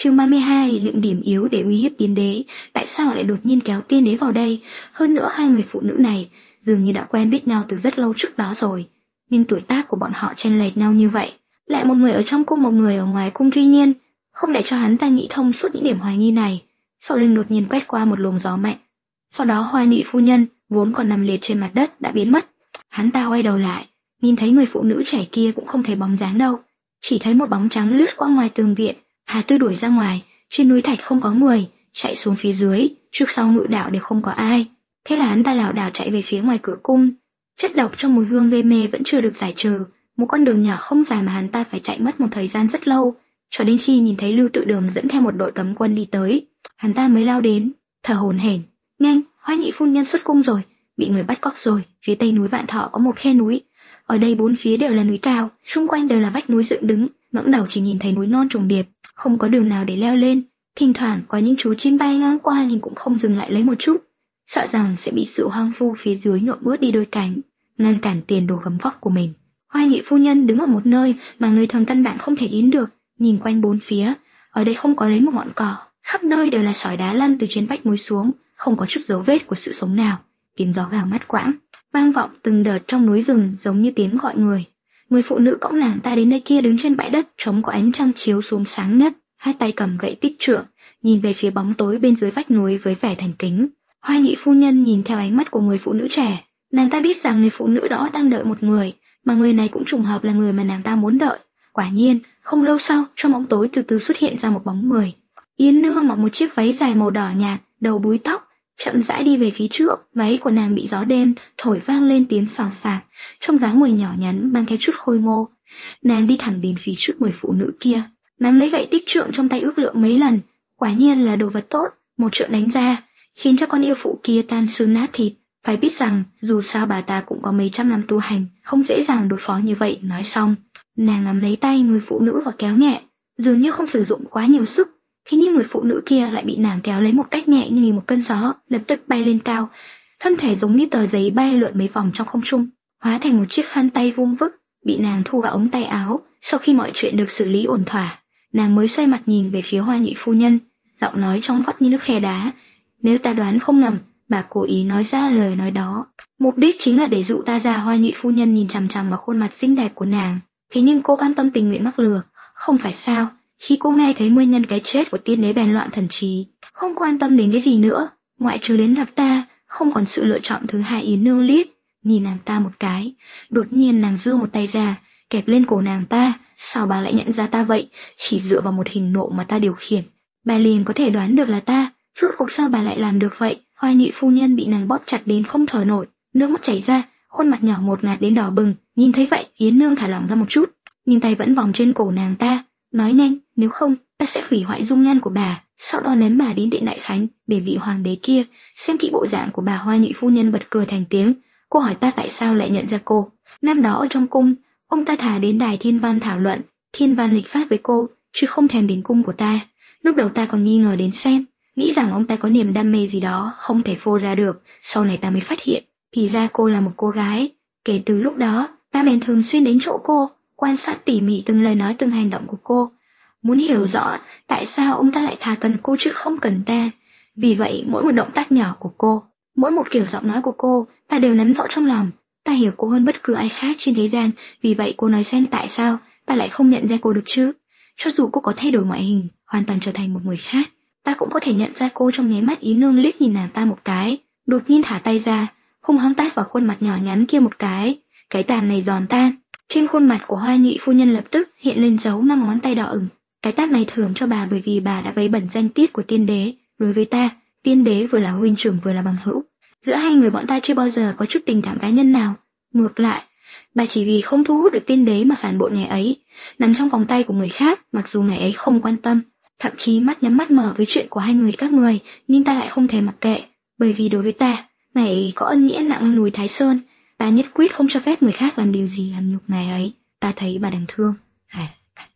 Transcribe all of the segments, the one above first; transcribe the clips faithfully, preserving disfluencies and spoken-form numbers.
Chương ba mươi hai, những điểm yếu để uy hiếp tiên đế. Tại sao lại đột nhiên kéo tiên đế vào đây? Hơn nữa hai người phụ nữ này dường như đã quen biết nhau từ rất lâu trước đó rồi, nhưng tuổi tác của bọn họ chênh lệch nhau như vậy, lại một người ở trong cung một người ở ngoài cung. Tuy nhiên, không để cho hắn ta nghĩ thông suốt những điểm hoài nghi này, sau lưng đột nhiên quét qua một luồng gió mạnh. Sau đó Hoa Nhị phu nhân vốn còn nằm liệt trên mặt đất đã biến mất. Hắn ta quay đầu lại, nhìn thấy người phụ nữ trẻ kia cũng không thấy bóng dáng đâu, chỉ thấy một bóng trắng lướt qua ngoài tường viện. Hà Tư đuổi ra ngoài, trên núi thạch không có người, chạy xuống phía dưới, trước sau ngự đạo đều không có ai. Thế là hắn ta lảo đảo chạy về phía ngoài cửa cung. Chất độc trong mùi hương gây mê vẫn chưa được giải trừ, một con đường nhỏ không dài mà hắn ta phải chạy mất một thời gian rất lâu, cho đến khi nhìn thấy Lưu Tự Đường dẫn theo một đội cấm quân đi tới, hắn ta mới lao đến, thở hổn hển. Nhanh, Hoa Nhị phu nhân xuất cung rồi, bị người bắt cóc rồi. Phía tây núi Vạn Thọ có một khe núi, ở đây bốn phía đều là núi cao, xung quanh đều là vách núi dựng đứng, ngẩng đầu chỉ nhìn thấy núi non trùng điệp, không có đường nào để leo lên. Thỉnh thoảng có những chú chim bay ngang qua nhưng cũng không dừng lại lấy một chút, sợ rằng sẽ bị sự hoang vu phía dưới nhuộm bớt đi đôi cánh, ngăn cản tiền đồ gấm vóc của mình. Hoa Nhị phu nhân đứng ở một nơi mà người thường căn bản không thể đến được, nhìn quanh bốn phía, ở đây không có lấy một ngọn cỏ, khắp nơi đều là sỏi đá lăn từ trên vách núi xuống, không có chút dấu vết của sự sống nào. Tiếng gió gào ngắt quãng vang vọng từng đợt trong núi rừng, giống như tiếng gọi người. Người phụ nữ cõng nàng ta đến nơi kia đứng trên bãi đất trống có ánh trăng chiếu xuống sáng nhất, hai tay cầm gậy tích trượng, nhìn về phía bóng tối bên dưới vách núi với vẻ thành kính. Hoa Nhị phu nhân nhìn theo ánh mắt của người phụ nữ trẻ, nàng ta biết rằng người phụ nữ đó đang đợi một người, mà người này cũng trùng hợp là người mà nàng ta muốn đợi. Quả nhiên, không lâu sau, trong bóng tối từ từ xuất hiện ra một bóng người. Yến Nương mặc một chiếc váy dài màu đỏ nhạt, đầu búi tóc, chậm rãi đi về phía trước, váy của nàng bị gió đêm thổi vang lên tiếng xào xạc, trong dáng người nhỏ nhắn mang theo chút khôi ngô. Nàng đi thẳng đến phía trước người phụ nữ kia, nắm lấy gậy tích trượng trong tay ước lượng mấy lần, quả nhiên là đồ vật tốt, một trượng đánh ra, khiến cho con yêu phụ kia tan xương nát thịt. Phải biết rằng, dù sao bà ta cũng có mấy trăm năm tu hành, không dễ dàng đối phó như vậy. Nói xong, nàng nắm lấy tay người phụ nữ và kéo nhẹ, dường như không sử dụng quá nhiều sức. Thế nhưng người phụ nữ kia lại bị nàng kéo lấy một cách nhẹ như một cơn gió, lập tức bay lên cao, thân thể giống như tờ giấy bay lượn mấy vòng trong không trung, hóa thành một chiếc khăn tay vuông vức, bị nàng thu vào ống tay áo. Sau khi mọi chuyện được xử lý ổn thỏa, nàng mới xoay mặt nhìn về phía Hoa Nhị phu nhân, giọng nói trong vắt như nước khe đá. Nếu ta đoán không nhầm, bà cố ý nói ra lời nói đó, mục đích chính là để dụ ta ra. Hoa Nhị phu nhân nhìn chằm chằm vào khuôn mặt xinh đẹp của nàng, thế nhưng cô cam tâm tình nguyện mắc lừa, không phải sao? Khi cô nghe thấy nguyên nhân cái chết của tiên đế bèn loạn thần trí, không quan tâm đến cái gì nữa, ngoại trừ đến gặp ta, không còn sự lựa chọn thứ hai. Yến Nương liếc nhìn nàng ta một cái, đột nhiên nàng giơ một tay ra, kẹp lên cổ nàng ta. Sao bà lại nhận ra ta vậy? Chỉ dựa vào một hình nộ mà ta điều khiển, bà liền có thể đoán được là ta. Rốt cuộc sao bà lại làm được vậy? Hoa Nhị phu nhân bị nàng bóp chặt đến không thở nổi, nước mắt chảy ra, khuôn mặt nhỏ ngột ngạt đến đỏ bừng. Nhìn thấy vậy, Yến Nương thả lỏng ra một chút, nhưng tay vẫn vòng trên cổ nàng ta, nói nhanh, nếu không, ta sẽ hủy hoại dung nhan của bà, sau đó ném bà đến Điện Đại Khánh để vị hoàng đế kia xem kỹ bộ dạng của bà. Hoa Nhị phu nhân bật cười thành tiếng. Cô hỏi ta tại sao lại nhận ra cô. Năm đó ở trong cung, ông ta thả đến đài thiên văn thảo luận thiên văn lịch pháp với cô, chứ không thèm đến cung của ta. Lúc đầu ta còn nghi ngờ đến xem, nghĩ rằng ông ta có niềm đam mê gì đó không thể phô ra được. Sau này ta mới phát hiện, thì ra cô là một cô gái. Kể từ lúc đó, ta bèn thường xuyên đến chỗ cô, quan sát tỉ mỉ từng lời nói từng hành động của cô, muốn hiểu rõ tại sao ông ta lại thà cần cô chứ không cần ta. Vì vậy mỗi một động tác nhỏ của cô, mỗi một kiểu giọng nói của cô, ta đều nắm rõ trong lòng. Ta hiểu cô hơn bất cứ ai khác trên thế gian. Vì vậy cô nói xem tại sao ta lại không nhận ra cô được chứ? Cho dù cô có thay đổi ngoại hình, hoàn toàn trở thành một người khác, ta cũng có thể nhận ra cô trong nháy mắt. Yến Nương liếc nhìn nàng ta một cái, đột nhiên thả tay ra, hung hăng tát vào khuôn mặt nhỏ nhắn kia một cái. Cái tàn này giòn tan. Trên khuôn mặt của Hoa Nhị phu nhân lập tức hiện lên dấu năm ngón tay đỏ ửng. Cái tát này thưởng cho bà bởi vì bà đã vấy bẩn danh tiết của tiên đế. Đối với ta, tiên đế vừa là huynh trưởng vừa là bằng hữu. Giữa hai người bọn ta chưa bao giờ có chút tình cảm cá nhân nào. Ngược lại, bà chỉ vì không thu hút được tiên đế mà phản bội ngày ấy, nằm trong vòng tay của người khác, mặc dù ngày ấy không quan tâm, thậm chí mắt nhắm mắt mở với chuyện của hai người các người, nhưng ta lại không thể mặc kệ, bởi vì đối với ta, ngày ấy có ân nghĩa nặng hơn núi Thái Sơn. Ta nhất quyết không cho phép người khác làm điều gì làm nhục ngày ấy. Ta thấy bà đáng thương. À,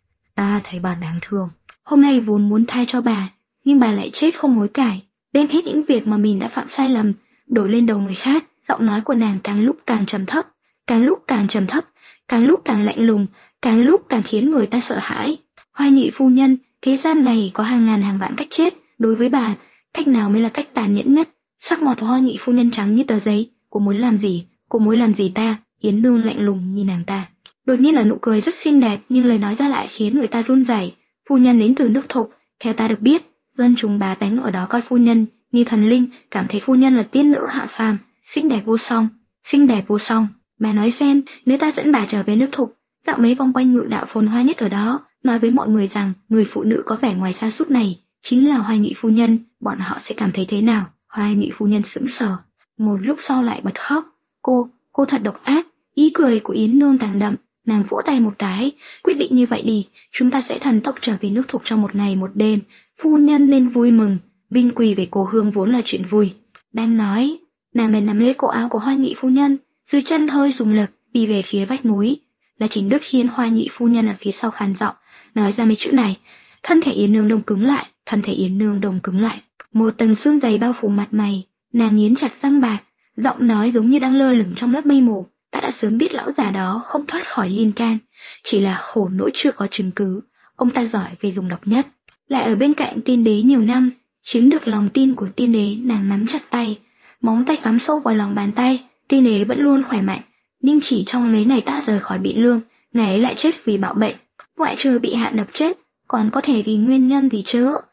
ta thấy bà đáng thương. Hôm nay vốn muốn tha cho bà, nhưng bà lại chết không hối cải, đem hết những việc mà mình đã phạm sai lầm đổ lên đầu người khác. Giọng nói của nàng càng lúc càng trầm thấp, càng lúc càng trầm thấp, càng lúc càng lạnh lùng, càng lúc càng khiến người ta sợ hãi. Hoa Nhị phu nhân Thế gian này có hàng ngàn hàng vạn cách chết, đối với bà, cách nào mới là cách tàn nhẫn nhất? Sắc mặt Hoa Nhị phu nhân trắng như tờ giấy. Cô muốn làm gì? Cô muốn làm gì ta? Yến Nương lạnh lùng nhìn nàng ta. Đột nhiên là nụ cười rất xinh đẹp, nhưng lời nói ra lại khiến người ta run rẩy. Phu nhân đến từ nước Thục, theo ta được biết, dân chúng bá tánh ở đó coi phu nhân như thần linh, cảm thấy phu nhân là tiên nữ hạ phàm, xinh đẹp vô song, xinh đẹp vô song. Bà nói xem, nếu ta dẫn bà trở về nước Thục, dạo mấy vòng quanh ngự đạo phồn hoa nhất ở đó, nói với mọi người rằng người phụ nữ có vẻ ngoài sa sút này chính là Hoa Nhị phu nhân, bọn họ sẽ cảm thấy thế nào? Hoa Nhị phu nhân sững sờ, một lúc sau lại bật khóc. Cô, cô thật độc ác. Ý cười của Yến Nương càng đậm, nàng vỗ tay một cái, quyết định như vậy đi, chúng ta sẽ thần tốc trở về nước Thục trong một ngày một đêm. Phu nhân nên vui mừng, vinh quỳ về cố hương vốn là chuyện vui. Đang nói, nàng bèn nắm lấy cổ áo của Hoa Nhị phu nhân, dưới chân hơi dùng lực, đi về phía vách núi. Là Trình Đức Hiên. Hoa Nhị phu nhân ở phía sau khàn giọng, nói ra mấy chữ này. Thân thể Yến Nương đông cứng lại, thân thể Yến Nương đông cứng lại. Một tầng xương dày bao phủ mặt mày, nàng nghiến chặt răng bạc, giọng nói giống như đang lơ lửng trong lớp mây mù. Ta đã sớm biết lão già đó không thoát khỏi liên can, chỉ là khổ nỗi chưa có chứng cứ. Ông ta giỏi về dùng độc nhất, lại ở bên cạnh tiên đế nhiều năm, chiếm được lòng tin của tiên đế. Nàng nắm chặt tay, móng tay cắm sâu vào lòng bàn tay. Tiên đế vẫn luôn khỏe mạnh, nhưng chỉ trong mấy ngày ta rời khỏi Biện Lương, ngài ấy lại chết vì bạo bệnh. Ngoại trừ bị hạ độc chết, còn có thể vì nguyên nhân gì chứ?